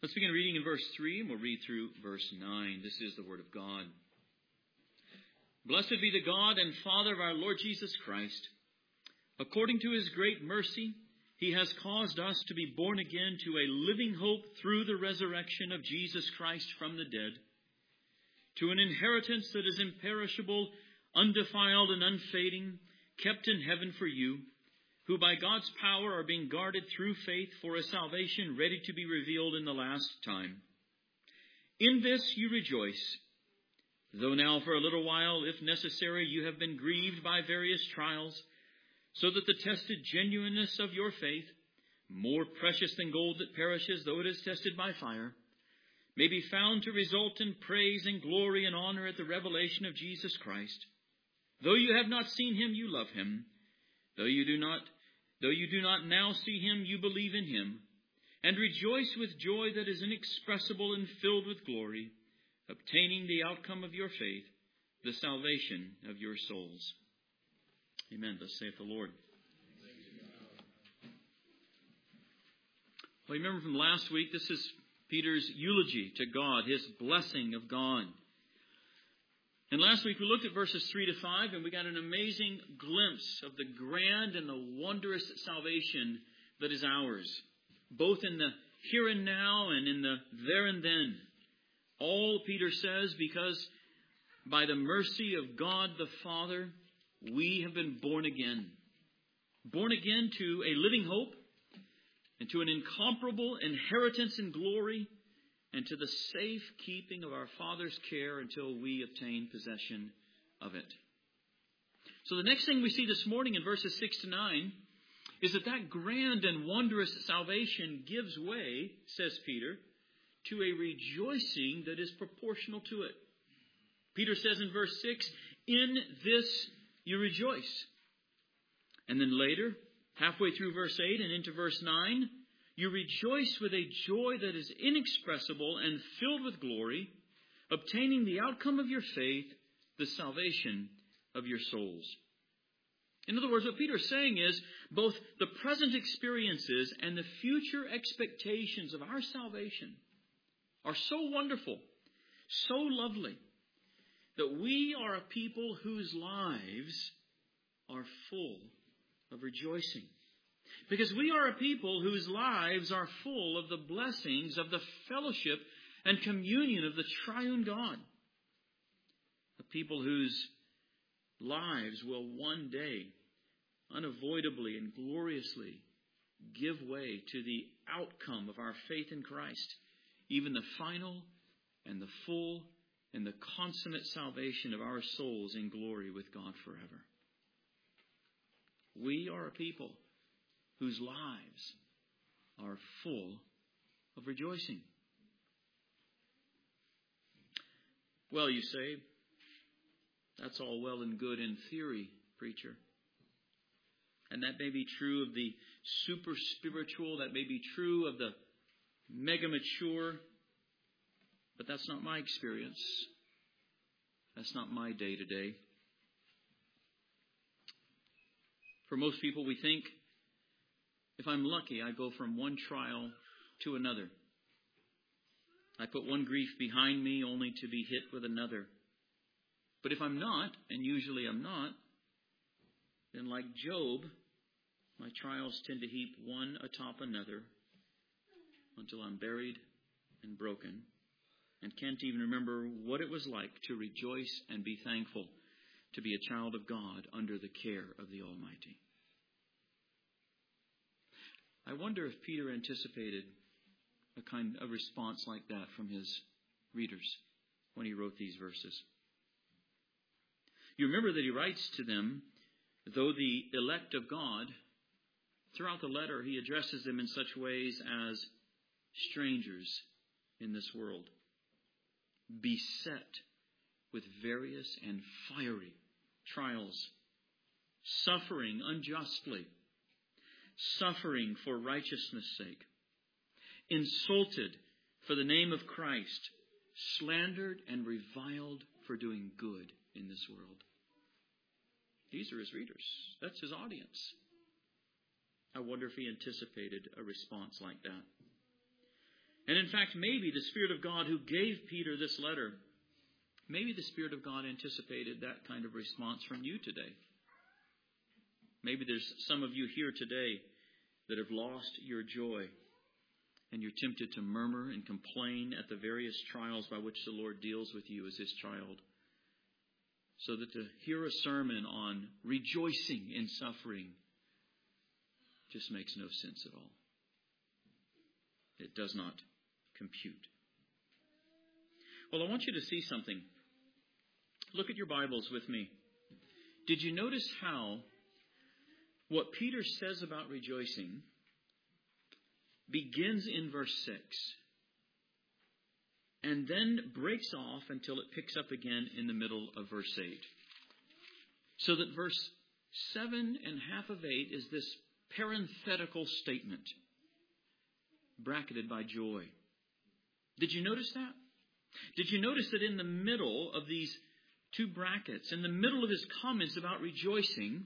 Let's begin reading in verse 3, and we'll read through verse 9. This is the Word of God. Blessed be the God and Father of our Lord Jesus Christ. According to His great mercy, He has caused us to be born again to a living hope through the resurrection of Jesus Christ from the dead, to an inheritance that is imperishable, undefiled, and unfading, kept in heaven for you, who by God's power are being guarded through faith for a salvation ready to be revealed in the last time. In this you rejoice, though now for a little while, if necessary, you have been grieved by various trials, so that the tested genuineness of your faith, more precious than gold that perishes, though it is tested by fire, may be found to result in praise and glory and honor at the revelation of Jesus Christ. Though you have not seen Him, you love Him. Though you do not now see Him, you believe in Him, and rejoice with joy that is inexpressible and filled with glory, obtaining the outcome of your faith, the salvation of your souls. Amen. Thus saith the Lord. Well, remember from last week, this is Peter's eulogy to God, his blessing of God. And last week we looked at verses 3 to 5, and we got an amazing glimpse of the grand and the wondrous salvation that is ours, both in the here and now and in the there and then. All, Peter says, because by the mercy of God the Father, we have been born again. Born again to a living hope and to an incomparable inheritance in glory, and to the safe keeping of our Father's care until we obtain possession of it. So the next thing we see this morning in verses 6 to 9 is that grand and wondrous salvation gives way, says Peter, to a rejoicing that is proportional to it. Peter says in verse 6, in this you rejoice. And then later, halfway through verse 8 and into verse 9, you rejoice with a joy that is inexpressible and filled with glory, obtaining the outcome of your faith, the salvation of your souls. In other words, what Peter is saying is both the present experiences and the future expectations of our salvation are so wonderful, so lovely, that we are a people whose lives are full of rejoicing. Because we are a people whose lives are full of the blessings of the fellowship and communion of the triune God. A people whose lives will one day unavoidably and gloriously give way to the outcome of our faith in Christ, even the final and the full and the consummate salvation of our souls in glory with God forever. We are a people whose lives are full of rejoicing. Well, you say, that's all well and good in theory, preacher. And that may be true of the super spiritual, that may be true of the mega mature, but that's not my experience. That's not my day to day. For most people, we think, if I'm lucky, I go from one trial to another. I put one grief behind me only to be hit with another. But if I'm not, and usually I'm not, then like Job, my trials tend to heap one atop another until I'm buried and broken and can't even remember what it was like to rejoice and be thankful to be a child of God under the care of the Almighty. I wonder if Peter anticipated a kind of response like that from his readers when he wrote these verses. You remember that he writes to them, though the elect of God. Throughout the letter, he addresses them in such ways as strangers in this world, beset with various and fiery trials, suffering unjustly, suffering for righteousness' sake, insulted for the name of Christ, slandered and reviled for doing good in this world. These are his readers. That's his audience. I wonder if he anticipated a response like that. And in fact, maybe the Spirit of God who gave Peter this letter, maybe the Spirit of God anticipated that kind of response from you today. Maybe there's some of you here today that have lost your joy, and you're tempted to murmur and complain at the various trials by which the Lord deals with you as His child. So that to hear a sermon on rejoicing in suffering just makes no sense at all. It does not compute. Well, I want you to see something. Look at your Bibles with me. Did you notice how what Peter says about rejoicing begins in verse 6 and then breaks off until it picks up again in the middle of verse 8? So that verse 7 and half of 8 is this parenthetical statement bracketed by joy. Did you notice that? Did you notice that in the middle of these two brackets, in the middle of his comments about rejoicing,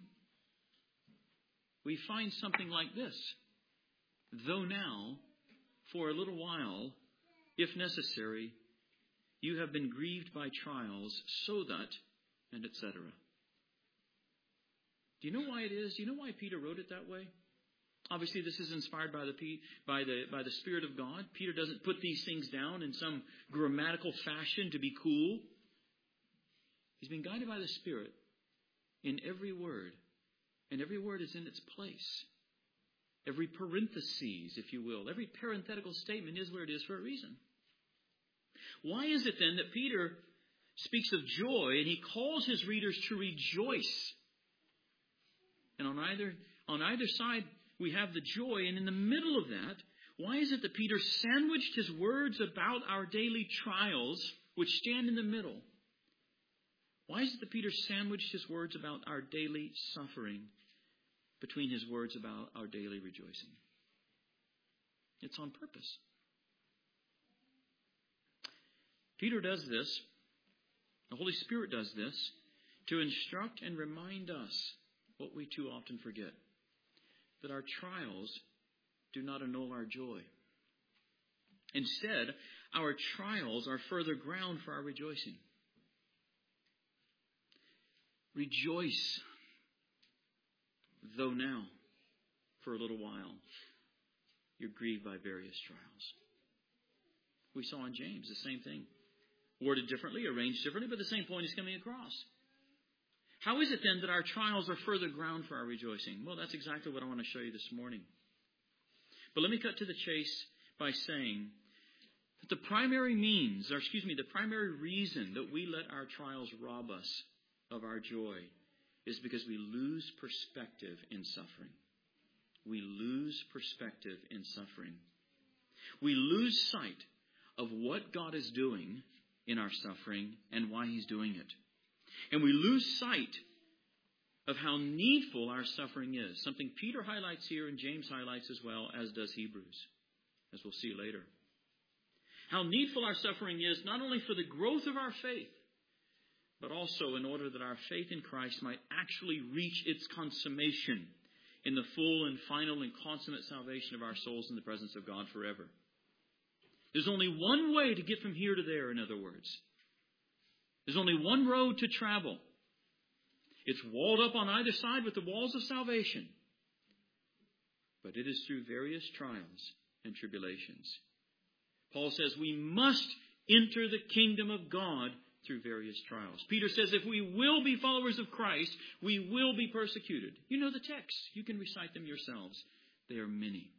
we find something like this: though now, for a little while, if necessary, you have been grieved by trials, so that, and etc. Do you know why it is? Do you know why Peter wrote it that way? Obviously, this is inspired by the Spirit of God. Peter doesn't put these things down in some grammatical fashion to be cool. He's been guided by the Spirit in every word. And every word is in its place. Every parenthesis, if you will, every parenthetical statement is where it is for a reason. Why is it then that Peter speaks of joy and he calls his readers to rejoice? And on either side we have the joy, and in the middle of that, why is it that Peter sandwiched his words about our daily trials, which stand in the middle? Why is it that Peter sandwiched his words about our daily suffering between his words about our daily rejoicing? It's on purpose. Peter does this, the Holy Spirit does this, to instruct and remind us what we too often forget: that our trials do not annul our joy. Instead, our trials are further ground for our rejoicing. Rejoice, though now, for a little while, you're grieved by various trials. We saw in James the same thing. Worded differently, arranged differently, but the same point is coming across. How is it then that our trials are further ground for our rejoicing? Well, that's exactly what I want to show you this morning. But let me cut to the chase by saying that the primary reason that we let our trials rob us of our joy is because we lose perspective in suffering. We lose perspective in suffering. We lose sight of what God is doing in our suffering and why He's doing it. And we lose sight of how needful our suffering is. Something Peter highlights here and James highlights as well, as does Hebrews, as we'll see later. How needful our suffering is, not only for the growth of our faith, but also in order that our faith in Christ might actually reach its consummation in the full and final and consummate salvation of our souls in the presence of God forever. There's only one way to get from here to there, in other words. There's only one road to travel. It's walled up on either side with the walls of salvation. But it is through various trials and tribulations. Paul says we must enter the kingdom of God through various trials. Peter says if we will be followers of Christ, we will be persecuted. You know the texts. You can recite them yourselves. They are many.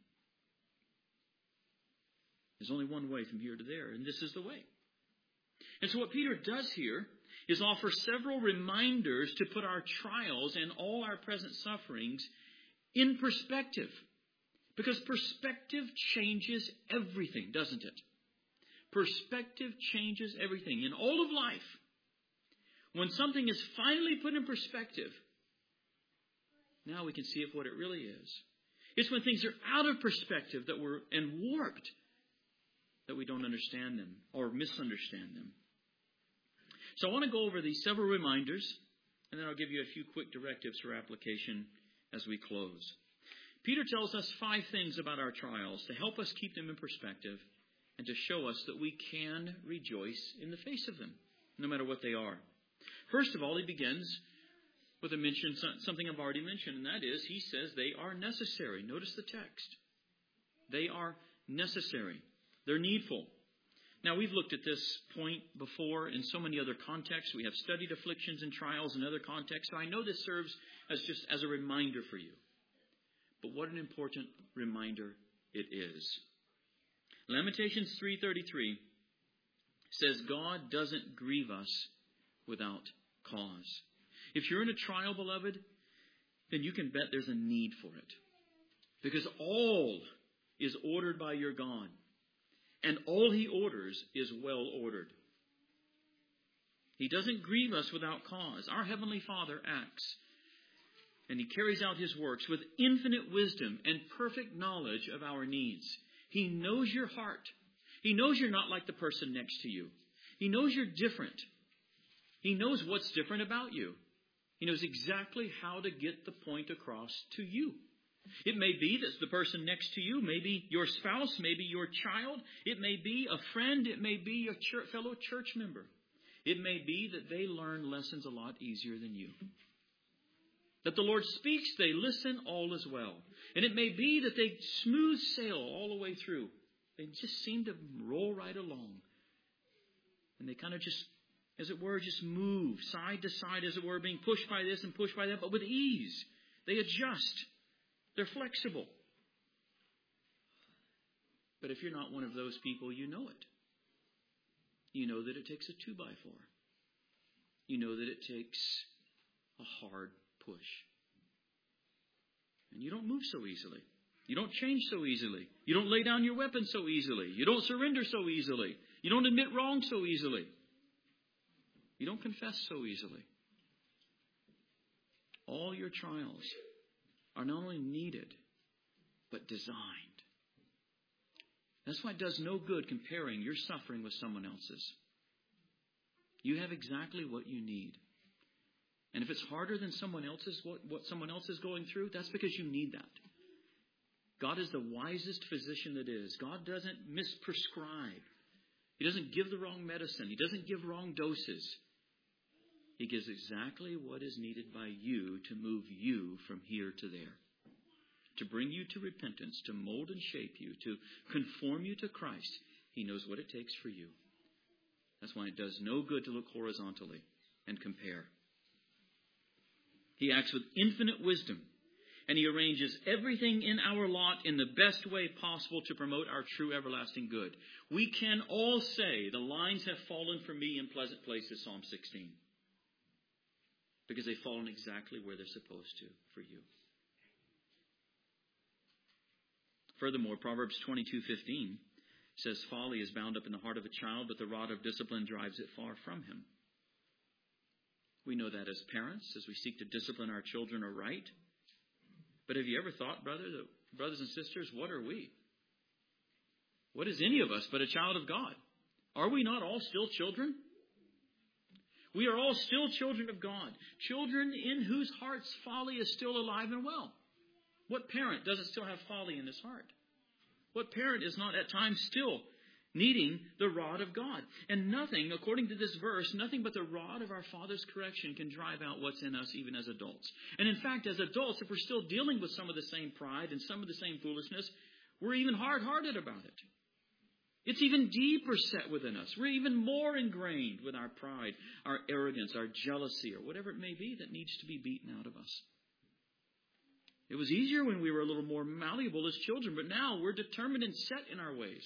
There's only one way from here to there, and this is the way. And so what Peter does here is offer several reminders to put our trials and all our present sufferings in perspective. Because perspective changes everything, doesn't it? Perspective changes everything. In all of life, when something is finally put in perspective, now we can see it for what it really is. It's when things are out of perspective and warped that we don't understand them or misunderstand them. So I want to go over these several reminders, and then I'll give you a few quick directives for application as we close. Peter tells us 5 things about our trials to help us keep them in perspective and to show us that we can rejoice in the face of them, no matter what they are. First of all, he begins with something I've already mentioned, and that is, he says they are necessary. Notice the text. They are necessary. They're needful. Now, we've looked at this point before in so many other contexts. We have studied afflictions and trials in other contexts, so I know this serves as a reminder for you. But what an important reminder it is. Lamentations 3:33 says God doesn't grieve us without cause. If you're in a trial, beloved, then you can bet there's a need for it. Because all is ordered by your God. And all he orders is well ordered. He doesn't grieve us without cause. Our Heavenly Father acts, and he carries out his works with infinite wisdom and perfect knowledge of our needs. He knows your heart. He knows you're not like the person next to you. He knows you're different. He knows what's different about you. He knows exactly how to get the point across to you. It may be that the person next to you, maybe your spouse, maybe your child. It may be a friend. It may be a fellow church member. It may be that they learn lessons a lot easier than you. That the Lord speaks, they listen, all is well. And it may be that they smooth sail all the way through. They just seem to roll right along. And they kind of just, as it were, just move side to side, as it were, being pushed by this and pushed by that, but with ease. They adjust. They're flexible. But if you're not one of those people, you know it. You know that it takes a 2x4. You know that it takes a hard push. And you don't move so easily. You don't change so easily. You don't lay down your weapon so easily. You don't surrender so easily. You don't admit wrong so easily. You don't confess so easily. All your trials are not only needed, but designed. That's why it does no good comparing your suffering with someone else's. You have exactly what you need. And if it's harder than someone else's, what someone else is going through, that's because you need that. God is the wisest physician that is. God doesn't misprescribe. He doesn't give the wrong medicine. He doesn't give wrong doses. He gives exactly what is needed by you to move you from here to there. To bring you to repentance, to mold and shape you, to conform you to Christ. He knows what it takes for you. That's why it does no good to look horizontally and compare. He acts with infinite wisdom, and he arranges everything in our lot in the best way possible to promote our true everlasting good. We can all say, the lines have fallen for me in pleasant places, Psalm 16. Because they've fallen exactly where they're supposed to for you. Furthermore, Proverbs 22:15 says, folly is bound up in the heart of a child, but the rod of discipline drives it far from him. We know that as parents, as we seek to discipline our children aright. But have you ever thought, brothers and sisters, what are we? What is any of us but a child of God? Are we not all still children? We are all still children of God. Children in whose hearts folly is still alive and well. What parent doesn't still have folly in his heart? What parent is not at times still needing the rod of God? And nothing, according to this verse, nothing but the rod of our Father's correction can drive out what's in us even as adults. And in fact, as adults, if we're still dealing with some of the same pride and some of the same foolishness, we're even hard-hearted about it. It's even deeper set within us. We're even more ingrained with our pride, our arrogance, our jealousy, or whatever it may be that needs to be beaten out of us. It was easier when we were a little more malleable as children, but now we're determined and set in our ways.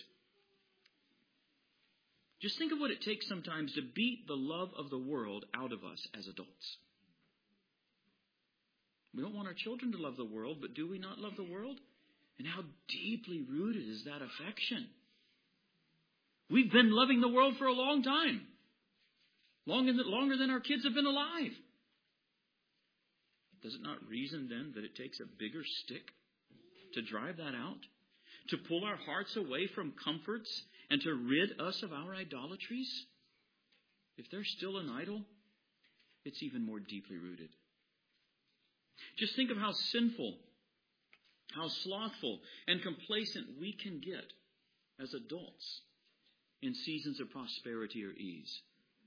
Just think of what it takes sometimes to beat the love of the world out of us as adults. We don't want our children to love the world, but do we not love the world? And how deeply rooted is that affection? We've been loving the world for a long time. Longer than our kids have been alive. Does it not reason then that it takes a bigger stick to drive that out? To pull our hearts away from comforts and to rid us of our idolatries? If they're still an idol, it's even more deeply rooted. Just think of how sinful, how slothful and complacent we can get as adults in seasons of prosperity or ease?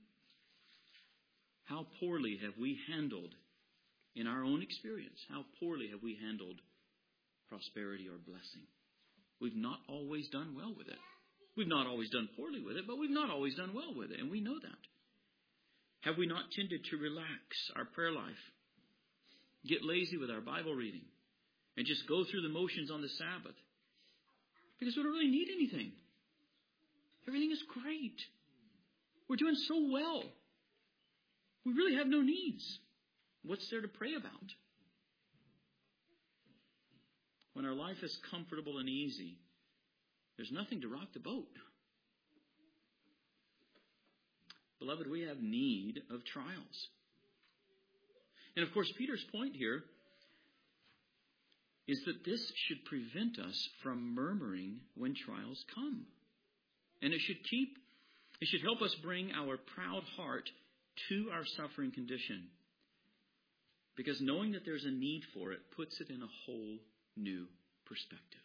How poorly have we handled, in our own experience, how poorly have we handled prosperity or blessing? We've not always done well with it. We've not always done poorly with it, but we've not always done well with it, and we know that. Have we not tended to relax our prayer life, get lazy with our Bible reading, and just go through the motions on the Sabbath? Because we don't really need anything. Everything is great. We're doing so well. We really have no needs. What's there to pray about? When our life is comfortable and easy, there's nothing to rock the boat. Beloved, we have need of trials. And of course, Peter's point here is that this should prevent us from murmuring when trials come. And it should help us bring our proud heart to our suffering condition. Because knowing that there's a need for it puts it in a whole new perspective.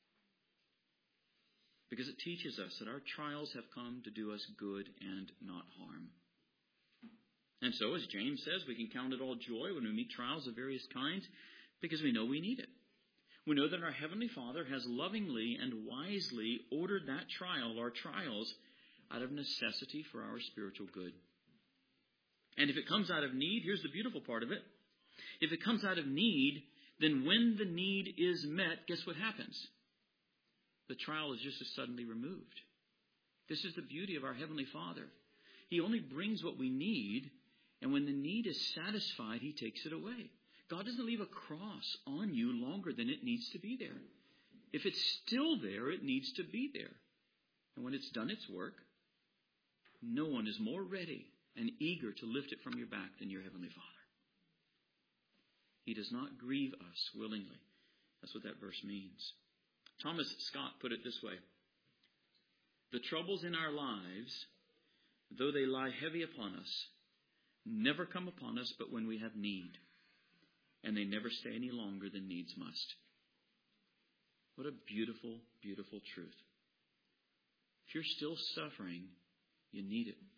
Because it teaches us that our trials have come to do us good and not harm. And so, as James says, we can count it all joy when we meet trials of various kinds because we know we need it. We know that our Heavenly Father has lovingly and wisely ordered that trial or trials out of necessity for our spiritual good. And if it comes out of need, here's the beautiful part of it. If it comes out of need, then when the need is met, guess what happens? The trial is just as suddenly removed. This is the beauty of our Heavenly Father. He only brings what we need, and when the need is satisfied, He takes it away. God doesn't leave a cross on you longer than it needs to be there. If it's still there, it needs to be there. And when it's done its work, no one is more ready and eager to lift it from your back than your Heavenly Father. He does not grieve us willingly. That's what that verse means. Thomas Scott put it this way. The troubles in our lives, though they lie heavy upon us, never come upon us but when we have need. And they never stay any longer than needs must. What a beautiful, beautiful truth. If you're still suffering, you need it.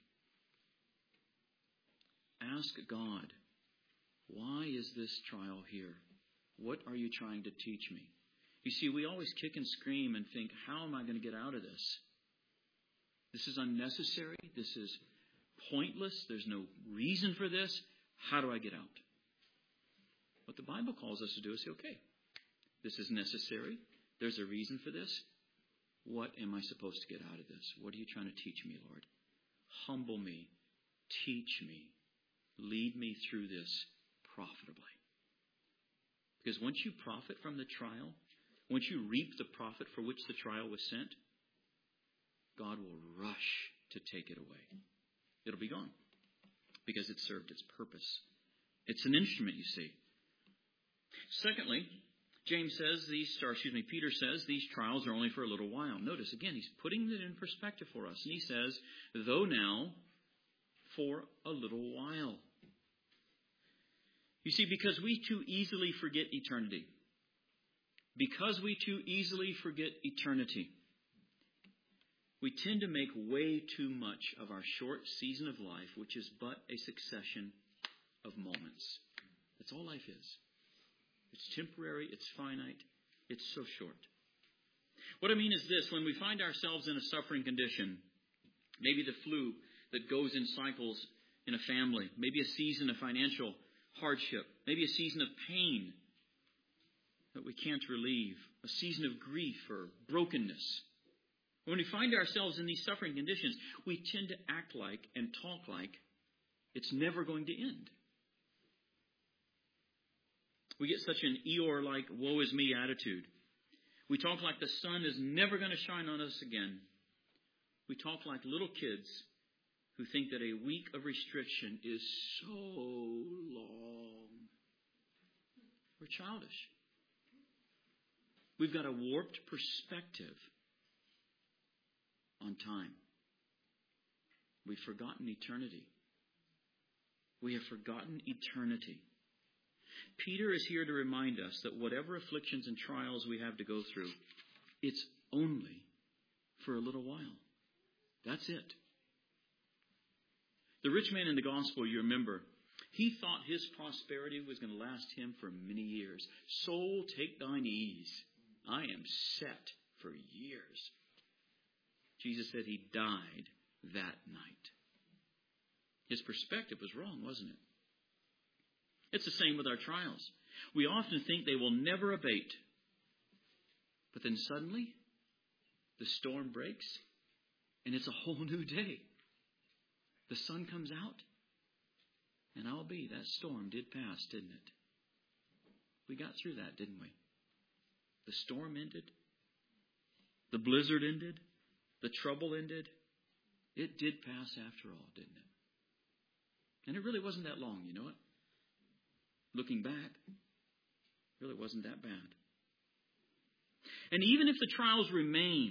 Ask God, why is this trial here? What are you trying to teach me? You see, we always kick and scream and think, how am I going to get out of this? This is unnecessary. This is pointless. There's no reason for this. How do I get out? What the Bible calls us to do is say, okay, this is necessary. There's a reason for this. What am I supposed to get out of this? What are you trying to teach me, Lord? Humble me. Teach me. Lead me through this profitably. Because once you profit from the trial, once you reap the profit for which the trial was sent, God will rush to take it away. It'll be gone because it served its purpose. It's an instrument, you see. Secondly, Peter says these trials are only for a little while. Notice again, he's putting it in perspective for us. And he says, though now, for a little while. You see, because we too easily forget eternity. Because we too easily forget eternity, we tend to make way too much of our short season of life, which is but a succession of moments. That's all life is. It's temporary, it's finite, it's so short. What I mean is this, when we find ourselves in a suffering condition, maybe the flu that goes in cycles in a family, maybe a season of financial hardship, maybe a season of pain that we can't relieve, a season of grief or brokenness. When we find ourselves in these suffering conditions, we tend to act like and talk like it's never going to end. We get such an Eeyore-like, woe is me attitude. We talk like the sun is never going to shine on us again. We talk like little kids who think that a week of restriction is so long. We're childish. We've got a warped perspective on time. We've forgotten eternity. We have forgotten eternity. Peter is here to remind us that whatever afflictions and trials we have to go through, it's only for a little while. That's it. The rich man in the gospel, you remember, he thought his prosperity was going to last him for many years. Soul, take thine ease. I am set for years. Jesus said he died that night. His perspective was wrong, wasn't it? It's the same with our trials. We often think they will never abate. But then suddenly, the storm breaks, and it's a whole new day. The sun comes out, and albeit that storm did pass, didn't it? We got through that, didn't we? The storm ended. The blizzard ended. The trouble ended. It did pass after all, didn't it? And it really wasn't that long, you know it? Looking back, it really wasn't that bad. And even if the trials remain,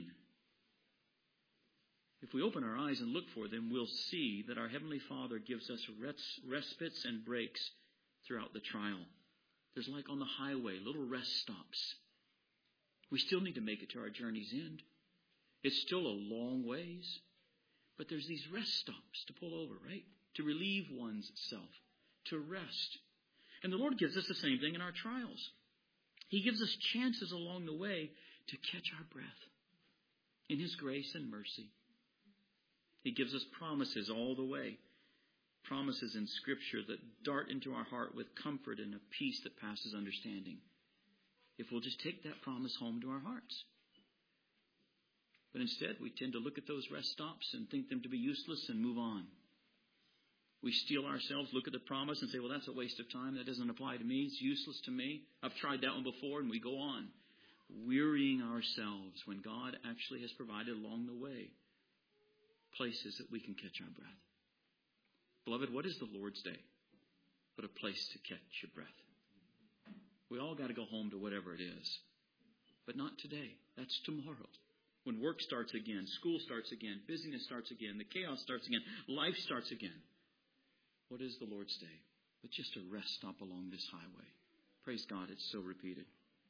if we open our eyes and look for them, we'll see that our Heavenly Father gives us respites and breaks throughout the trial. There's like on the highway, little rest stops. We still need to make it to our journey's end. It's still a long ways. But there's these rest stops to pull over, right? To relieve one's self, to rest. And the Lord gives us the same thing in our trials. He gives us chances along the way to catch our breath in His grace and mercy. He gives us promises all the way. Promises in Scripture that dart into our heart with comfort and a peace that passes understanding. If we'll just take that promise home to our hearts. But instead, we tend to look at those rest stops and think them to be useless and move on. We steel ourselves, look at the promise and say, well, that's a waste of time. That doesn't apply to me. It's useless to me. I've tried that one before, and we go on, wearying ourselves when God actually has provided along the way places that we can catch our breath. Beloved, what is the Lord's Day but a place to catch your breath? We all got to go home to whatever it is. But not today. That's tomorrow. When work starts again, school starts again, busyness starts again, the chaos starts again, life starts again. What is the Lord's Day but just a rest stop along this highway? Praise God, it's so repeated.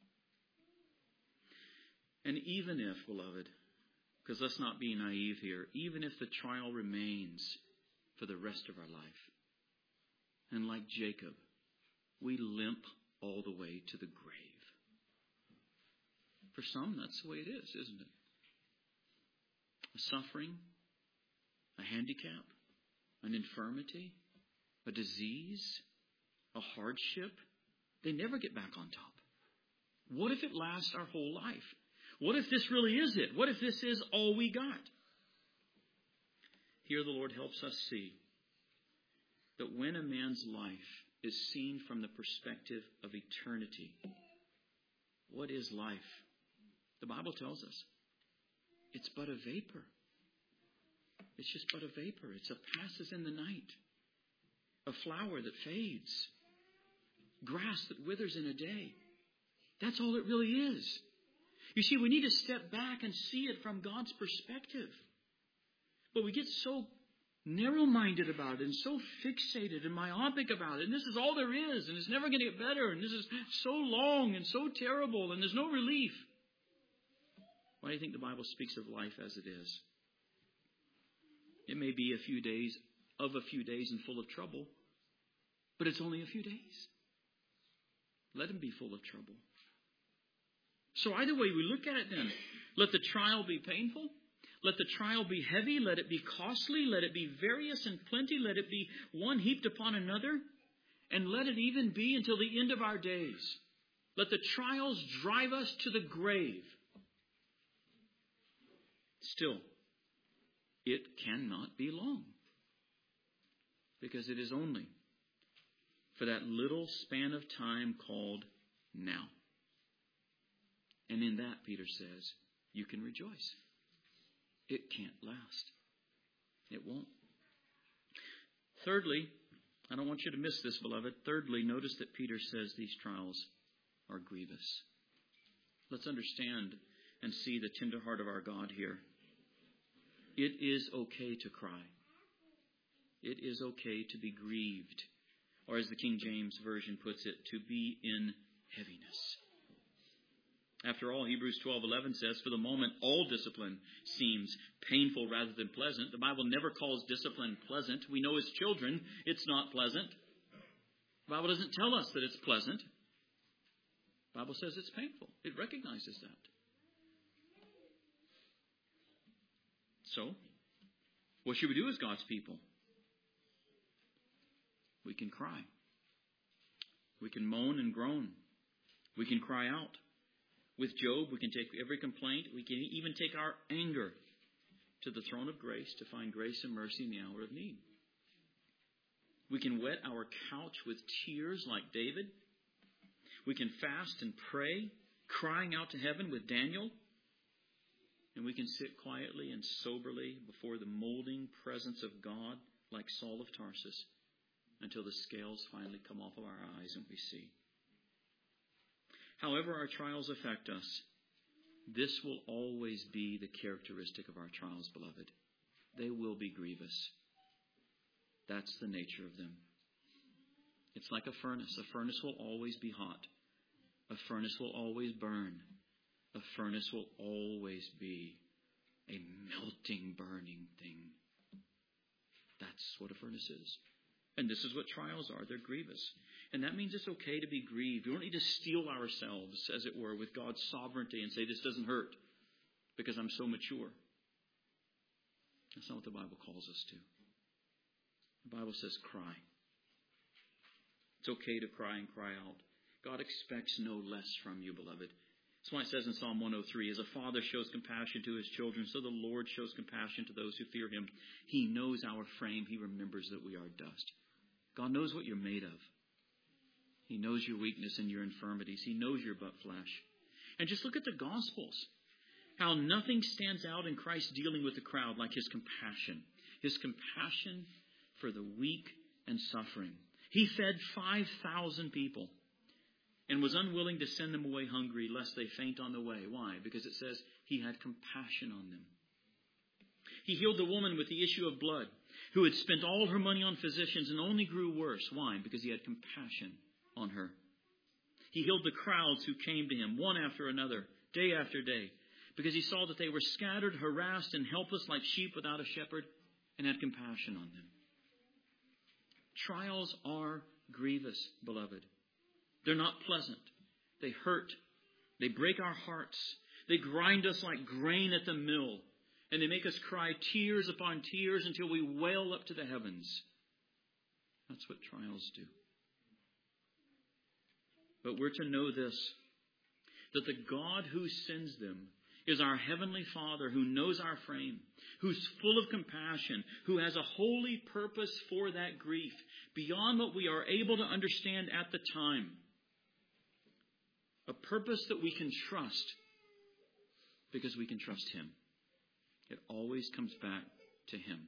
And even if, beloved, because let's not be naive here, even if the trial remains for the rest of our life, and like Jacob, we limp all the way to the grave. For some, that's the way it is, isn't it? A suffering, a handicap, an infirmity, a disease, a hardship, they never get back on top. What if it lasts our whole life? What if this really is it? What if this is all we got? Here the Lord helps us see that when a man's life is seen from the perspective of eternity, what is life? The Bible tells us it's but a vapor. It's just but a vapor. It's a passes in the night. A flower that fades. Grass that withers in a day. That's all it really is. You see, we need to step back and see it from God's perspective. But we get so narrow-minded about it and so fixated and myopic about it. And this is all there is. And it's never going to get better. And this is so long and so terrible. And there's no relief. Why do you think the Bible speaks of life as it is? It may be a few days and full of trouble. But it's only a few days. Let him be full of trouble. So either way we look at it then, let the trial be painful. Let the trial be heavy. Let it be costly. Let it be various and plenty. Let it be one heaped upon another. And let it even be until the end of our days. Let the trials drive us to the grave. Still, it cannot be long. Because it is only for that little span of time called now. And in that, Peter says, you can rejoice. It can't last. It won't. Thirdly, I don't want you to miss this, beloved. Thirdly, notice that Peter says these trials are grievous. Let's understand and see the tender heart of our God here. It is okay to cry. It is okay to be grieved. Or as the King James Version puts it, to be in heaviness. After all, Hebrews 12:11 says, for the moment, all discipline seems painful rather than pleasant. The Bible never calls discipline pleasant. We know as children it's not pleasant. The Bible doesn't tell us that it's pleasant. The Bible says it's painful. It recognizes that. So, what should we do as God's people? We can cry. We can moan and groan. We can cry out. With Job, we can take every complaint. We can even take our anger to the throne of grace to find grace and mercy in the hour of need. We can wet our couch with tears like David. We can fast and pray, crying out to heaven with Daniel. And we can sit quietly and soberly before the molding presence of God like Saul of Tarsus until the scales finally come off of our eyes and we see. However our trials affect us, this will always be the characteristic of our trials, beloved. They will be grievous. That's the nature of them. It's like a furnace. A furnace will always be hot. A furnace will always burn. A furnace will always be a melting, burning thing. That's what a furnace is. And this is what trials are. They're grievous. And that means it's okay to be grieved. We don't need to steel ourselves, as it were, with God's sovereignty and say, this doesn't hurt because I'm so mature. That's not what the Bible calls us to. The Bible says cry. It's okay to cry and cry out. God expects no less from you, beloved. That's why it says in Psalm 103, as a father shows compassion to his children, so the Lord shows compassion to those who fear him. He knows our frame. He remembers that we are dust. God knows what you're made of. He knows your weakness and your infirmities. He knows you're but flesh. And just look at the Gospels. How nothing stands out in Christ dealing with the crowd like his compassion. His compassion for the weak and suffering. He fed 5,000 people and was unwilling to send them away hungry lest they faint on the way. Why? Because it says he had compassion on them. He healed the woman with the issue of blood who had spent all her money on physicians and only grew worse. Why? Because he had compassion on her. He healed the crowds who came to him one after another, day after day, because he saw that they were scattered, harassed, and helpless like sheep without a shepherd, and had compassion on them. Trials are grievous, beloved. They're not pleasant. They hurt. They break our hearts. They grind us like grain at the mill. And they make us cry tears upon tears until we wail up to the heavens. That's what trials do. But we're to know this, that the God who sends them is our Heavenly Father who knows our frame, who's full of compassion, who has a holy purpose for that grief beyond what we are able to understand at the time. A purpose that we can trust because we can trust him. It always comes back to him.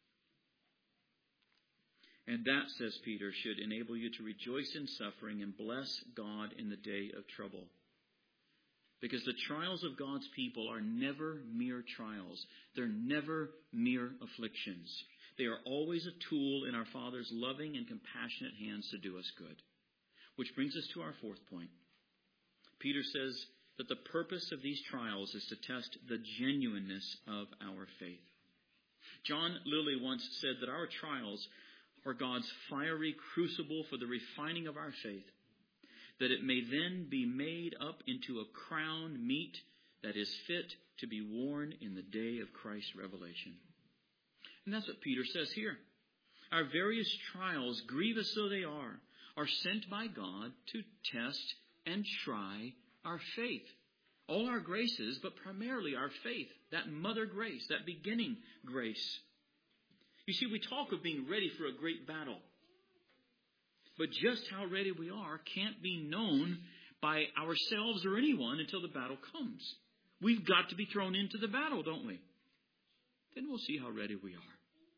And that, says Peter, should enable you to rejoice in suffering and bless God in the day of trouble. Because the trials of God's people are never mere trials. They're never mere afflictions. They are always a tool in our Father's loving and compassionate hands to do us good. Which brings us to our fourth point. Peter says that the purpose of these trials is to test the genuineness of our faith. John Lilly once said that our trials are God's fiery crucible for the refining of our faith, that it may then be made up into a crown meet that is fit to be worn in the day of Christ's revelation. And that's what Peter says here. Our various trials, grievous though they are sent by God to test and try our faith. All our graces, but primarily our faith, that mother grace, that beginning grace. You see, we talk of being ready for a great battle. But just how ready we are can't be known by ourselves or anyone until the battle comes. We've got to be thrown into the battle, don't we? Then we'll see how ready we are.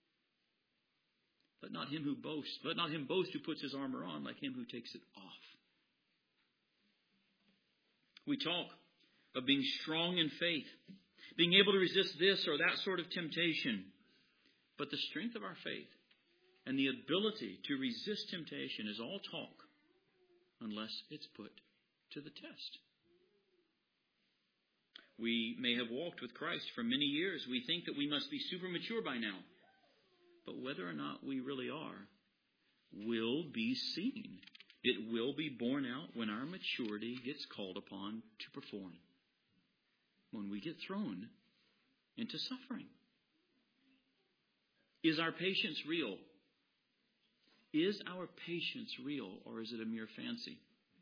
Let not him boast who puts his armor on, like him who takes it off. We talk of being strong in faith, being able to resist this or that sort of temptation. But the strength of our faith and the ability to resist temptation is all talk unless it's put to the test. We may have walked with Christ for many years. We think that we must be super mature by now. But whether or not we really are will be seen. It will be borne out when our maturity gets called upon to perform. When we get thrown into suffering. Is our patience real? Is our patience real, or is it a mere fancy?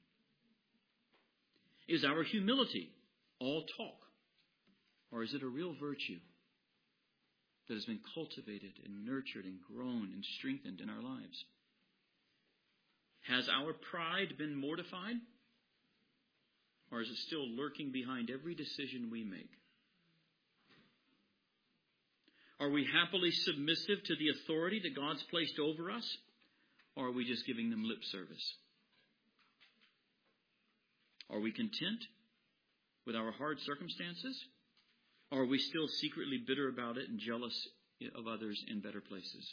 Is our humility all talk, or is it a real virtue that has been cultivated and nurtured and grown and strengthened in our lives? Has our pride been mortified, or is it still lurking behind every decision we make? Are we happily submissive to the authority that God's placed over us, or are we just giving them lip service? Are we content with our hard circumstances? Or are we still secretly bitter about it and jealous of others in better places?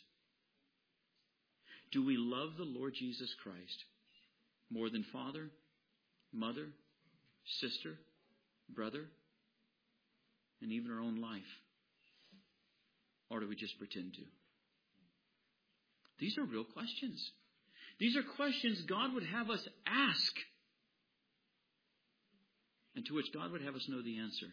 Do we love the Lord Jesus Christ more than father, mother, sister, brother, and even our own life? Or do we just pretend to? These are real questions. These are questions God would have us ask, and to which God would have us know the answer.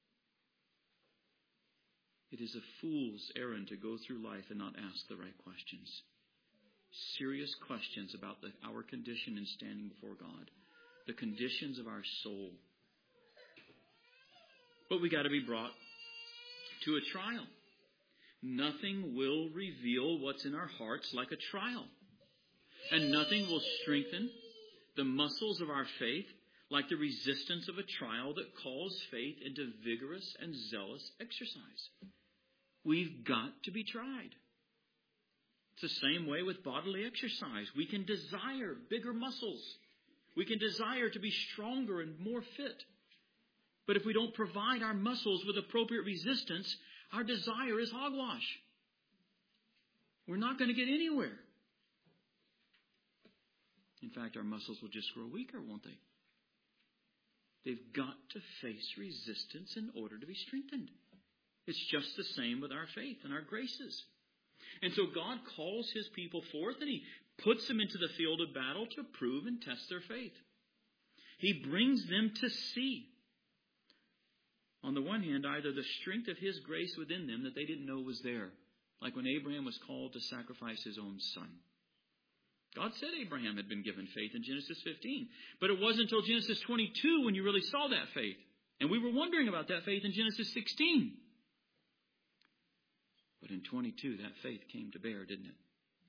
It is a fool's errand to go through life and not ask the right questions. Serious questions about our condition in standing before God. The conditions of our soul. But we got to be brought to a trial. Nothing will reveal what's in our hearts like a trial. And nothing will strengthen the muscles of our faith like the resistance of a trial that calls faith into vigorous and zealous exercise. We've got to be tried. It's the same way with bodily exercise. We can desire bigger muscles. We can desire to be stronger and more fit. But if we don't provide our muscles with appropriate resistance, our desire is hogwash. We're not going to get anywhere. In fact, our muscles will just grow weaker, won't they? They've got to face resistance in order to be strengthened. It's just the same with our faith and our graces. And so God calls His people forth and He puts them into the field of battle to prove and test their faith. He brings them to see, on the one hand, either the strength of His grace within them that they didn't know was there, like when Abraham was called to sacrifice his own son. God said Abraham had been given faith in Genesis 15. But it wasn't until Genesis 22 when you really saw that faith. And we were wondering about that faith in Genesis 16. But in 22, that faith came to bear, didn't it?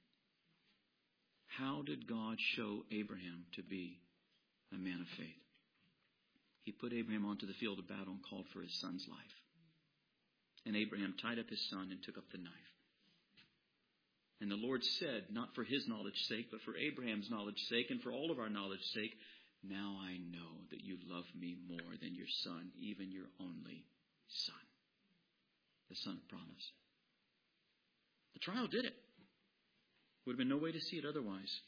How did God show Abraham to be a man of faith? He put Abraham onto the field of battle and called for his son's life. And Abraham tied up his son and took up the knife. And the Lord said, not for his knowledge's sake, but for Abraham's knowledge's sake and for all of our knowledge's sake, now I know that you love me more than your son, even your only son. The son of promise. The trial did it. Would have been no way to see it otherwise.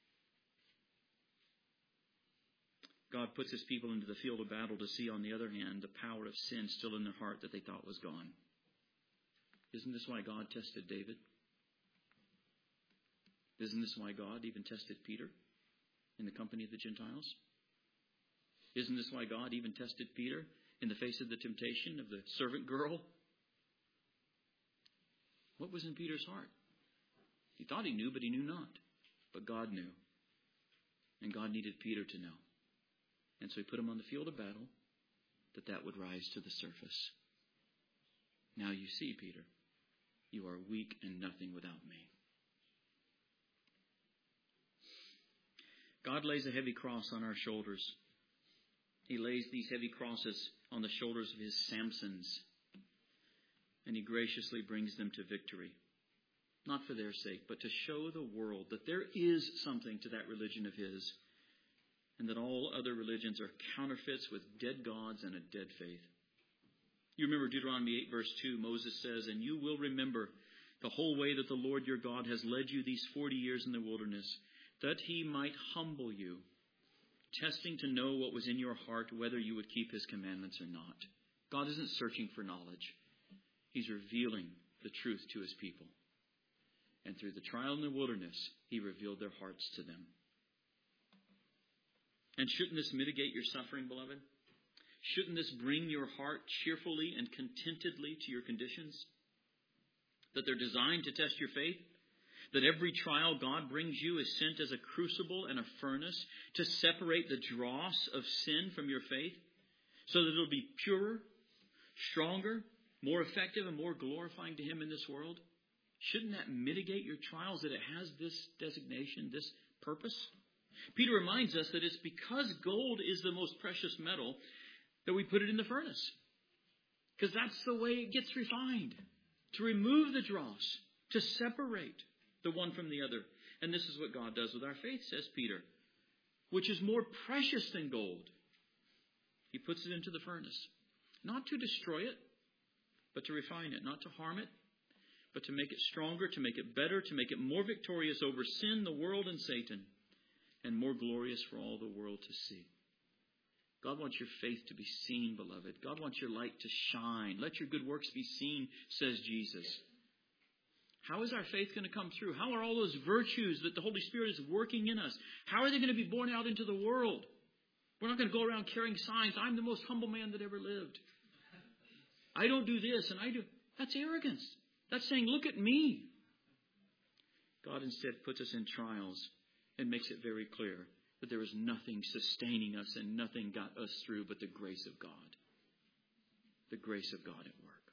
God puts His people into the field of battle to see, on the other hand, the power of sin still in their heart that they thought was gone. Isn't this why God tested David? Isn't this why God even tested Peter in the company of the Gentiles? Isn't this why God even tested Peter in the face of the temptation of the servant girl? What was in Peter's heart? He thought he knew, but he knew not. But God knew. And God needed Peter to know. And so He put him on the field of battle that would rise to the surface. Now you see, Peter, you are weak and nothing without me. God lays a heavy cross on our shoulders. He lays these heavy crosses on the shoulders of His Samsons. And He graciously brings them to victory. Not for their sake, but to show the world that there is something to that religion of His. And that all other religions are counterfeits with dead gods and a dead faith. You remember Deuteronomy 8 verse 2, Moses says, and you will remember the whole way that the Lord your God has led you these 40 years in the wilderness, that He might humble you, testing to know what was in your heart, whether you would keep His commandments or not. God isn't searching for knowledge. He's revealing the truth to His people. And through the trial in the wilderness, He revealed their hearts to them. And shouldn't this mitigate your suffering, beloved? Shouldn't this bring your heart cheerfully and contentedly to your conditions? That they're designed to test your faith? That every trial God brings you is sent as a crucible and a furnace to separate the dross of sin from your faith, so that it'll be purer, stronger, more effective, and more glorifying to Him in this world? Shouldn't that mitigate your trials, that it has this designation, this purpose? Peter reminds us that it's because gold is the most precious metal that we put it in the furnace. Because that's the way it gets refined. To remove the dross, to separate the one from the other. And this is what God does with our faith, says Peter, which is more precious than gold. He puts it into the furnace, not to destroy it, but to refine it, not to harm it, but to make it stronger, to make it better, to make it more victorious over sin, the world, and Satan, and more glorious for all the world to see. God wants your faith to be seen, beloved. God wants your light to shine. Let your good works be seen, says Jesus. How is our faith going to come through? How are all those virtues that the Holy Spirit is working in us, how are they going to be borne out into the world? We're not going to go around carrying signs. I'm the most humble man that ever lived. I don't do this and I do. That's arrogance. That's saying, look at me. God instead puts us in trials and makes it very clear that there is nothing sustaining us and nothing got us through but the grace of God. The grace of God at work.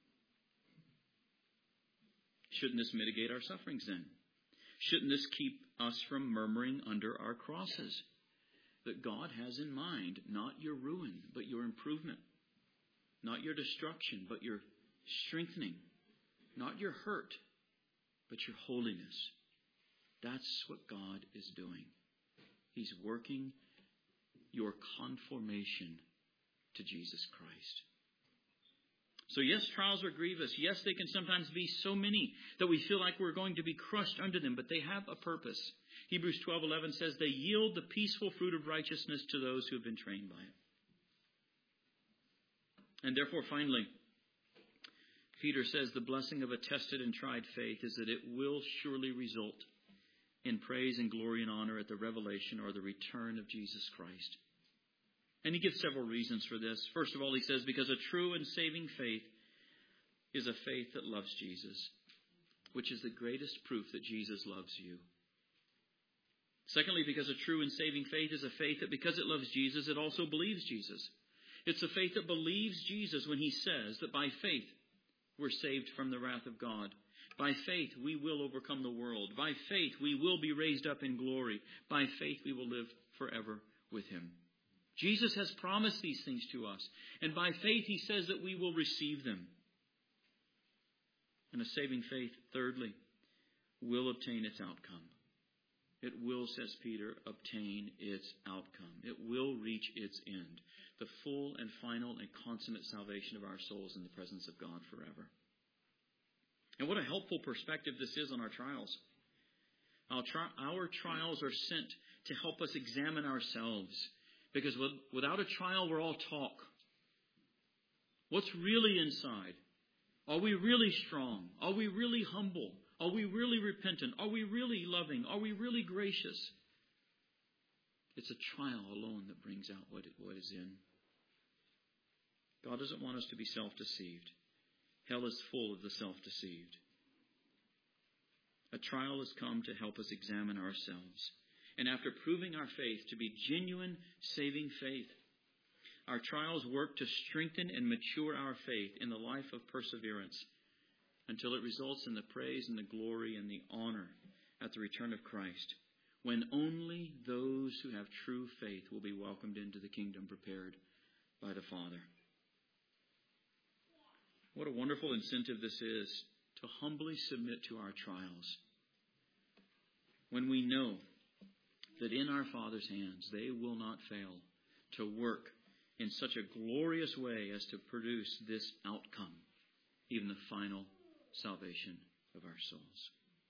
Shouldn't this mitigate our sufferings then? Shouldn't this keep us from murmuring under our crosses? That God has in mind not your ruin, but your improvement. Not your destruction, but your strengthening. Not your hurt, but your holiness. That's what God is doing. He's working your conformation to Jesus Christ. So yes, trials are grievous. Yes, they can sometimes be so many that we feel like we're going to be crushed under them, but they have a purpose. Hebrews 12:11 says they yield the peaceful fruit of righteousness to those who have been trained by it. And therefore, finally, Peter says the blessing of a tested and tried faith is that it will surely result in praise and glory and honor at the revelation or the return of Jesus Christ. And he gives several reasons for this. First of all, he says, because a true and saving faith is a faith that loves Jesus, which is the greatest proof that Jesus loves you. Secondly, because a true and saving faith is a faith that because it loves Jesus, it also believes Jesus. It's a faith that believes Jesus when He says that by faith we're saved from the wrath of God. By faith we will overcome the world. By faith we will be raised up in glory. By faith we will live forever with Him. Jesus has promised these things to us. And by faith He says that we will receive them. And a saving faith, thirdly, will obtain its outcome. It will, says Peter, obtain its outcome. It will reach its end. The full and final and consummate salvation of our souls in the presence of God forever. And what a helpful perspective this is on our trials. Our trials are sent to help us examine ourselves. Because without a trial, we're all talk. What's really inside? Are we really strong? Are we really humble? Are we really repentant? Are we really loving? Are we really gracious? It's a trial alone that brings out what is in. God doesn't want us to be self-deceived. Hell is full of the self-deceived. A trial has come to help us examine ourselves. And after proving our faith to be genuine, saving faith, our trials work to strengthen and mature our faith in the life of perseverance until it results in the praise and the glory and the honor at the return of Christ, when only those who have true faith will be welcomed into the kingdom prepared by the Father. What a wonderful incentive this is to humbly submit to our trials when we know that in our Father's hands they will not fail to work in such a glorious way as to produce this outcome, even the final salvation of our souls.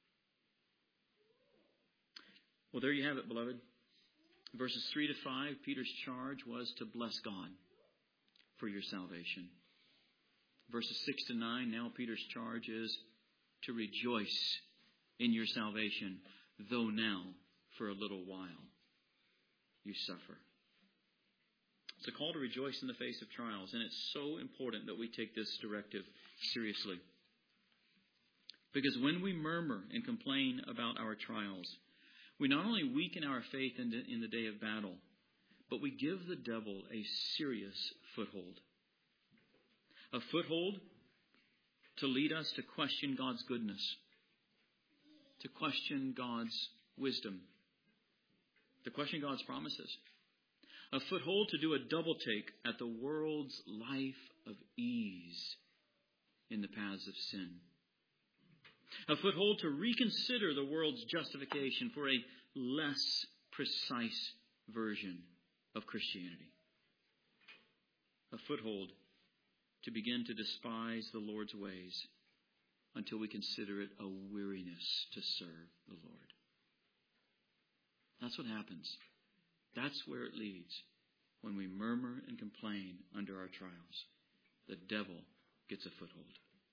Well, there you have it, beloved. Verses 3 to 5, Peter's charge was to bless God. for your salvation. Verses 6 to 9, now Peter's charge is to rejoice in your salvation, though now, for a little while, you suffer. It's a call to rejoice in the face of trials, and it's so important that we take this directive seriously. Because when we murmur and complain about our trials, we not only weaken our faith in the day of battle, but we give the devil a serious foothold. A foothold to lead us to question God's goodness, to question God's wisdom, to question God's promises. A foothold to do a double take at the world's life of ease in the paths of sin. A foothold to reconsider the world's justification for a less precise version of Christianity. A foothold to begin to despise the Lord's ways until we consider it a weariness to serve the Lord. That's what happens. That's where it leads when we murmur and complain under our trials. The devil gets a foothold.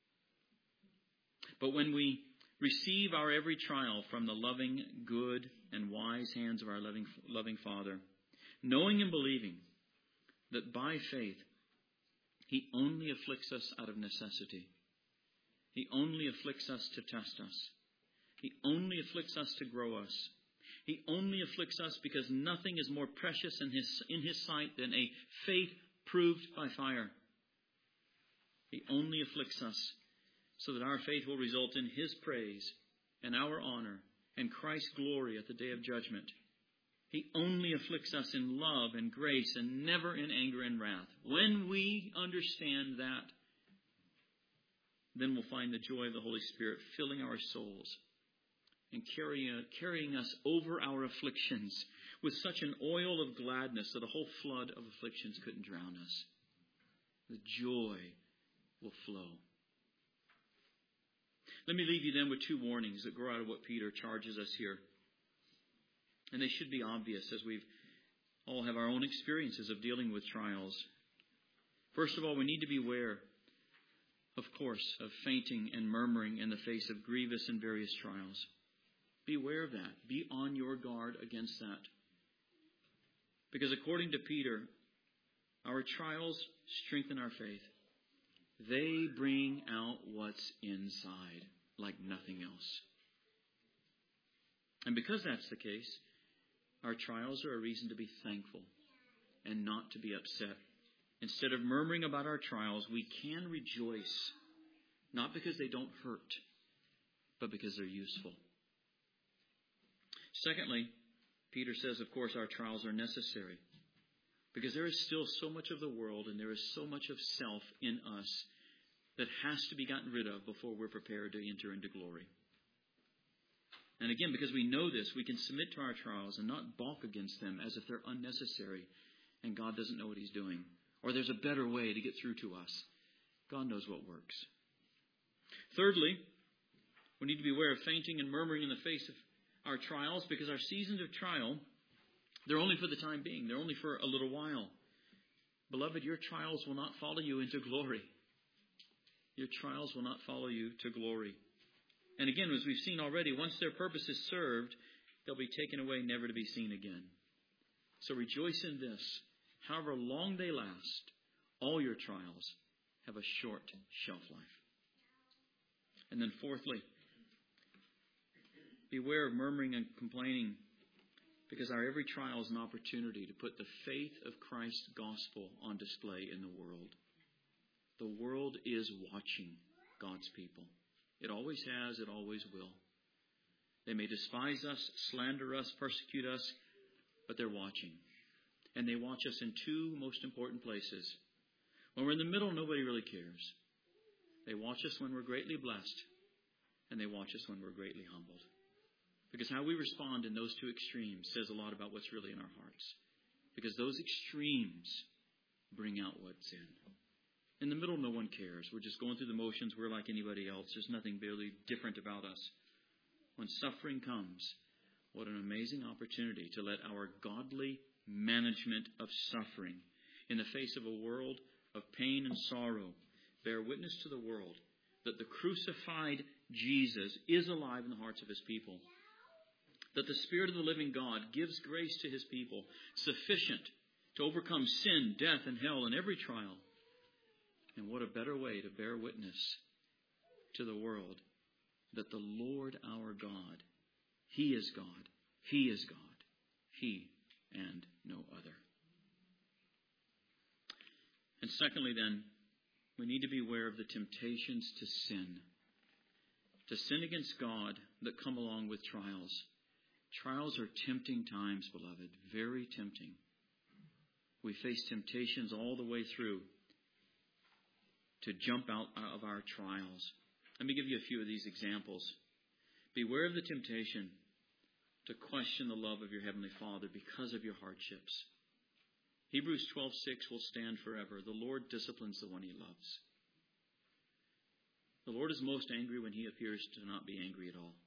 But when we receive our every trial from the loving, good, and wise hands of our loving Father, knowing and believing that by faith He only afflicts us out of necessity. He only afflicts us to test us. He only afflicts us to grow us. He only afflicts us because nothing is more precious in His sight than a faith proved by fire. He only afflicts us so that our faith will result in His praise and our honor and Christ's glory at the day of judgment. He only afflicts us in love and grace and never in anger and wrath. When we understand that, then we'll find the joy of the Holy Spirit filling our souls and carrying us over our afflictions with such an oil of gladness that a whole flood of afflictions couldn't drown us. The joy will flow. Let me leave you then with two warnings that grow out of what Peter charges us here. And they should be obvious as we all have our own experiences of dealing with trials. First of all, we need to beware, of course, of fainting and murmuring in the face of grievous and various trials. Beware of that. Be on your guard against that. Because according to Peter, our trials strengthen our faith. They bring out what's inside like nothing else. And because that's the case, our trials are a reason to be thankful and not to be upset. Instead of murmuring about our trials, we can rejoice, not because they don't hurt, but because they're useful. Secondly, Peter says, of course, our trials are necessary because there is still so much of the world and there is so much of self in us that has to be gotten rid of before we're prepared to enter into glory. And again, because we know this, we can submit to our trials and not balk against them as if they're unnecessary and God doesn't know what He's doing. Or there's a better way to get through to us. God knows what works. Thirdly, we need to be aware of fainting and murmuring in the face of our trials because our seasons of trial, they're only for the time being. They're only for a little while. Beloved, your trials will not follow you into glory. Your trials will not follow you to glory. And again, as we've seen already, once their purpose is served, they'll be taken away, never to be seen again. So rejoice in this. However long they last, all your trials have a short shelf life. And then fourthly, beware of murmuring and complaining because our every trial is an opportunity to put the faith of Christ's gospel on display in the world. The world is watching God's people. It always has, it always will. They may despise us, slander us, persecute us, but they're watching. And they watch us in two most important places. When we're in the middle, nobody really cares. They watch us when we're greatly blessed, and they watch us when we're greatly humbled. Because how we respond in those two extremes says a lot about what's really in our hearts. Because those extremes bring out what's in. In the middle, no one cares. We're just going through the motions. We're like anybody else. There's nothing really different about us. When suffering comes, what an amazing opportunity to let our godly management of suffering in the face of a world of pain and sorrow bear witness to the world that the crucified Jesus is alive in the hearts of His people. That the Spirit of the living God gives grace to His people sufficient to overcome sin, death, and hell in every trial. And what a better way to bear witness to the world that the Lord our God, He is God, He is God, He and no other. And secondly then, we need to be aware of the temptations to sin. To sin against God that come along with trials. Trials are tempting times, beloved, very tempting. We face temptations all the way through to jump out of our trials. Let me give you a few of these examples. Beware of the temptation to question the love of your Heavenly Father because of your hardships. Hebrews 12:6 will stand forever. The Lord disciplines the one He loves. The Lord is most angry when He appears to not be angry at all.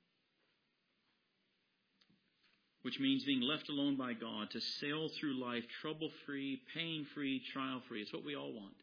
Which means being left alone by God to sail through life trouble-free, pain-free, trial-free. It's what we all want.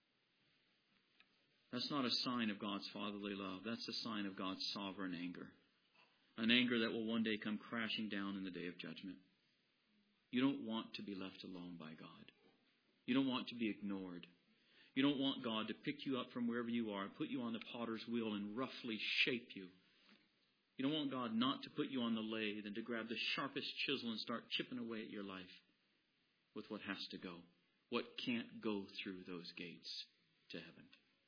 That's not a sign of God's fatherly love. That's a sign of God's sovereign anger. An anger that will one day come crashing down in the day of judgment. You don't want to be left alone by God. You don't want to be ignored. You don't want God to pick you up from wherever you are and put you on the potter's wheel and roughly shape you. You don't want God not to put you on the lathe and to grab the sharpest chisel and start chipping away at your life with what has to go, what can't go through those gates to heaven.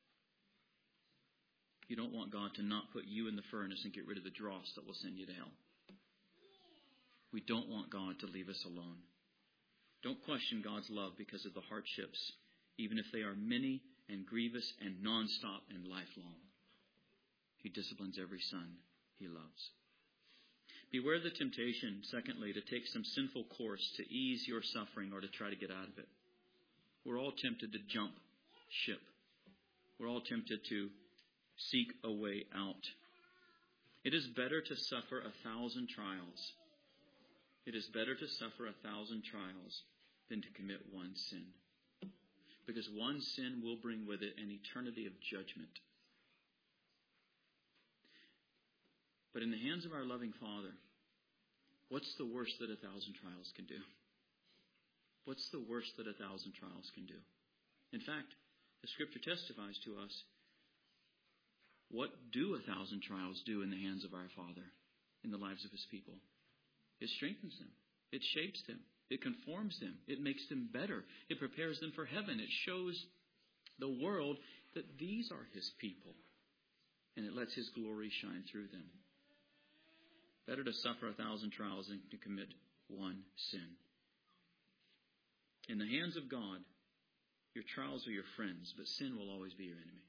You don't want God to not put you in the furnace and get rid of the dross that will send you to hell. We don't want God to leave us alone. Don't question God's love because of the hardships, even if they are many and grievous and nonstop and lifelong. He disciplines every son He loves. Beware the temptation, secondly, to take some sinful course to ease your suffering or to try to get out of it. We're all tempted to jump ship. We're all tempted to seek a way out. It is better to suffer 1,000 trials. It is better to suffer 1,000 trials than to commit one sin. Because one sin will bring with it an eternity of judgment. But in the hands of our loving Father, what's the worst that 1,000 trials can do? What's the worst that 1,000 trials can do? In fact, the Scripture testifies to us, what do 1,000 trials do in the hands of our Father, in the lives of His people? It strengthens them. It shapes them. It conforms them. It makes them better. It prepares them for heaven. It shows the world that these are His people. And it lets His glory shine through them. Better to suffer 1,000 trials than to commit one sin. In the hands of God, your trials are your friends, but sin will always be your enemy.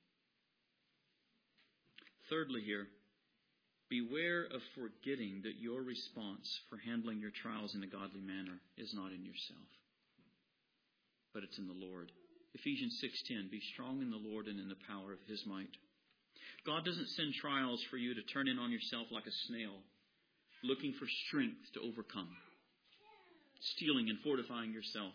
Thirdly here, beware of forgetting that your response for handling your trials in a godly manner is not in yourself, but it's in the Lord. Ephesians 6:10, be strong in the Lord and in the power of His might. God doesn't send trials for you to turn in on yourself like a snail, looking for strength to overcome, steeling and fortifying yourself.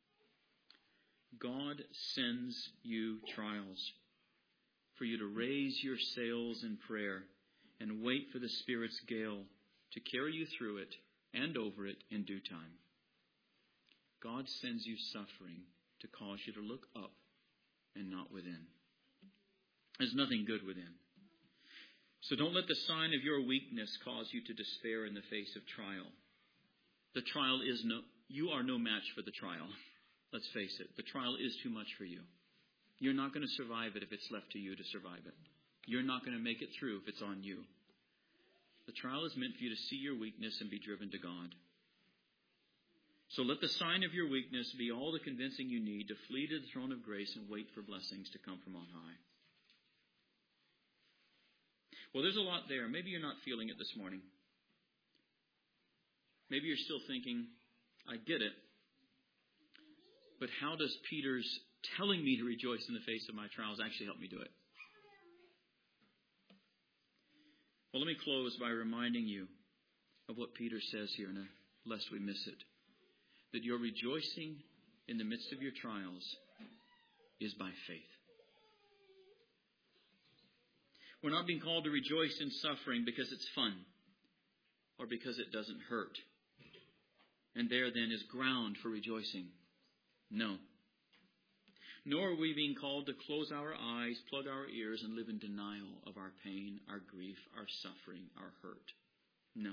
God sends you trials for you to raise your sails in prayer and wait for the Spirit's gale to carry you through it and over it in due time. God sends you suffering to cause you to look up and not within. There's nothing good within. So don't let the sign of your weakness cause you to despair in the face of trial. The trial is you are no match for the trial. Let's face it. The trial is too much for you. You're not going to survive it if it's left to you to survive it. You're not going to make it through if it's on you. The trial is meant for you to see your weakness and be driven to God. So let the sign of your weakness be all the convincing you need to flee to the throne of grace and wait for blessings to come from on high. Well, there's a lot there. Maybe you're not feeling it this morning. Maybe you're still thinking, I get it. But how does Peter's telling me to rejoice in the face of my trials actually help me do it? Well, let me close by reminding you of what Peter says here, lest we miss it. That your rejoicing in the midst of your trials is by faith. We're not being called to rejoice in suffering because it's fun or because it doesn't hurt. And there then is ground for rejoicing. No. Nor are we being called to close our eyes, plug our ears, and live in denial of our pain, our grief, our suffering, our hurt. No.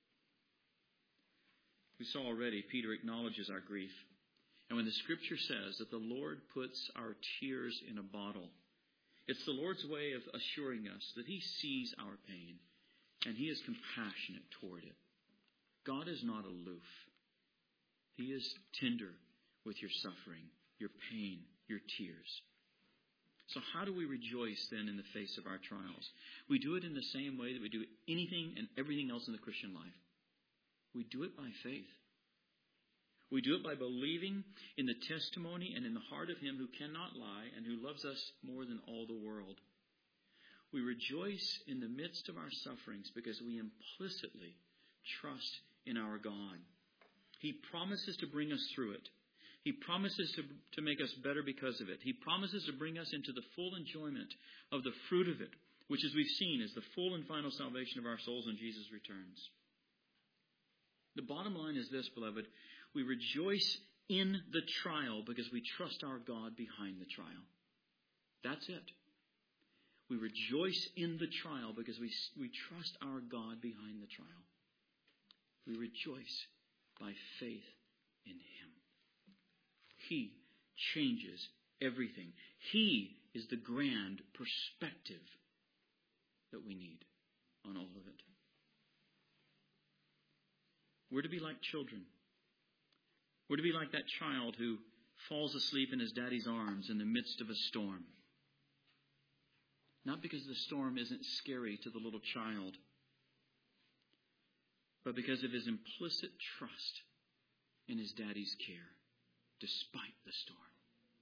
We saw already Peter acknowledges our grief. And when the Scripture says that the Lord puts our tears in a bottle, it's the Lord's way of assuring us that He sees our pain and He is compassionate toward it. God is not aloof. He is tender with your suffering, your pain, your tears. So how do we rejoice then in the face of our trials? We do it in the same way that we do anything and everything else in the Christian life. We do it by faith. We do it by believing in the testimony and in the heart of Him who cannot lie and who loves us more than all the world. We rejoice in the midst of our sufferings because we implicitly trust in our God. He promises to bring us through it. He promises to make us better because of it. He promises to bring us into the full enjoyment of the fruit of it, which, as we've seen, is the full and final salvation of our souls when Jesus returns. The bottom line is this, beloved. We rejoice in the trial because we trust our God behind the trial. That's it. We rejoice in the trial because we trust our God behind the trial. We rejoice by faith in Him. He changes everything. He is the grand perspective that we need on all of it. We're to be like children. We're to be like that child who falls asleep in his daddy's arms in the midst of a storm. Not because the storm isn't scary to the little child, but because of his implicit trust in his daddy's care, despite the storm.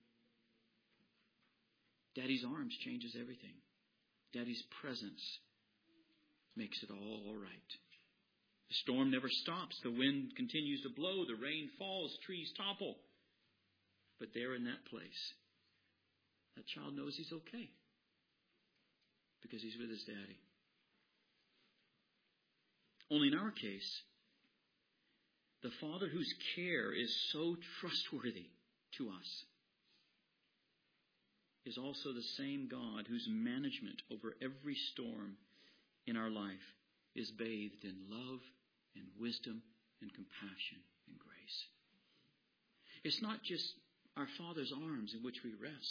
Daddy's arms changes everything. Daddy's presence makes it all right. The storm never stops. The wind continues to blow. The rain falls. Trees topple. But there in that place, that child knows he's okay because he's with his daddy. Only in our case, the Father whose care is so trustworthy to us is also the same God whose management over every storm in our life is bathed in love and wisdom and compassion and grace. It's not just our Father's arms in which we rest.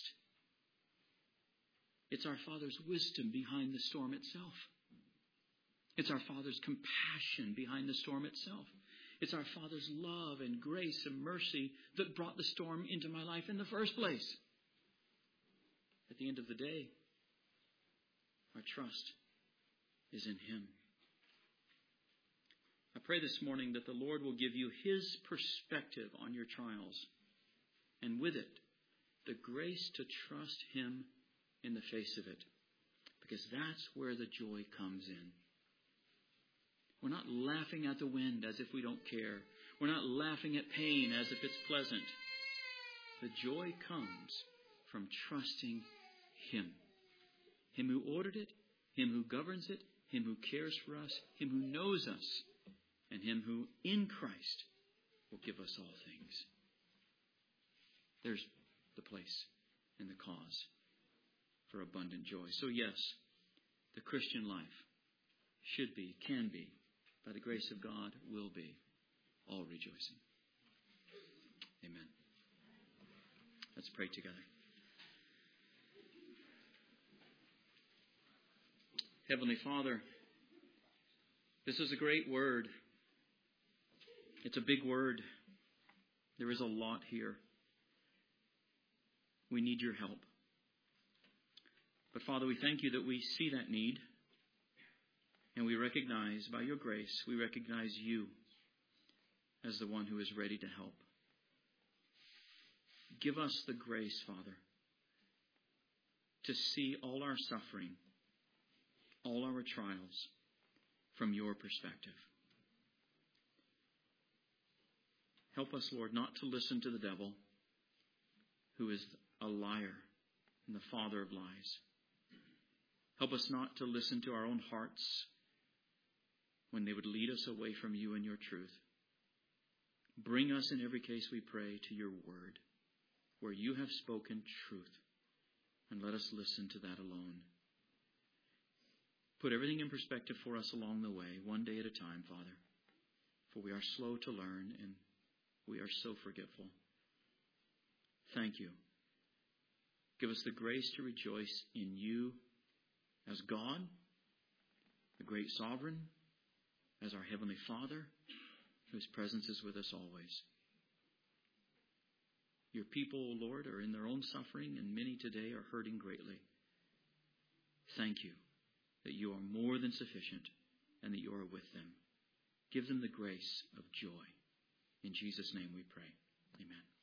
It's our Father's wisdom behind the storm itself. It's our Father's compassion behind the storm itself. It's our Father's love and grace and mercy that brought the storm into my life in the first place. At the end of the day, our trust is in Him. I pray this morning that the Lord will give you His perspective on your trials, and with it, the grace to trust Him in the face of it, because that's where the joy comes in. We're not laughing at the wind as if we don't care. We're not laughing at pain as if it's pleasant. The joy comes from trusting Him. Him who ordered it, Him who governs it, Him who cares for us, Him who knows us, and Him who in Christ will give us all things. There's the place and the cause for abundant joy. So yes, the Christian life should be, can be, by the grace of God, will be all rejoicing. Amen. Let's pray together. Heavenly Father, this is a great word. It's a big word. There is a lot here. We need your help. But Father, we thank you that we see that need. And we recognize, by your grace, we recognize you as the one who is ready to help. Give us the grace, Father, to see all our suffering, all our trials from your perspective. Help us, Lord, not to listen to the devil, who is a liar and the father of lies. Help us not to listen to our own hearts when they would lead us away from you and your truth. Bring us in every case, we pray, to your word, where you have spoken truth, and let us listen to that alone. Put everything in perspective for us along the way, one day at a time, Father, for we are slow to learn and we are so forgetful. Thank you. Give us the grace to rejoice in you as God, the great sovereign, as our Heavenly Father, whose presence is with us always. Your people, Lord, are in their own suffering, and many today are hurting greatly. Thank you that you are more than sufficient and that you are with them. Give them the grace of joy. In Jesus' name we pray. Amen.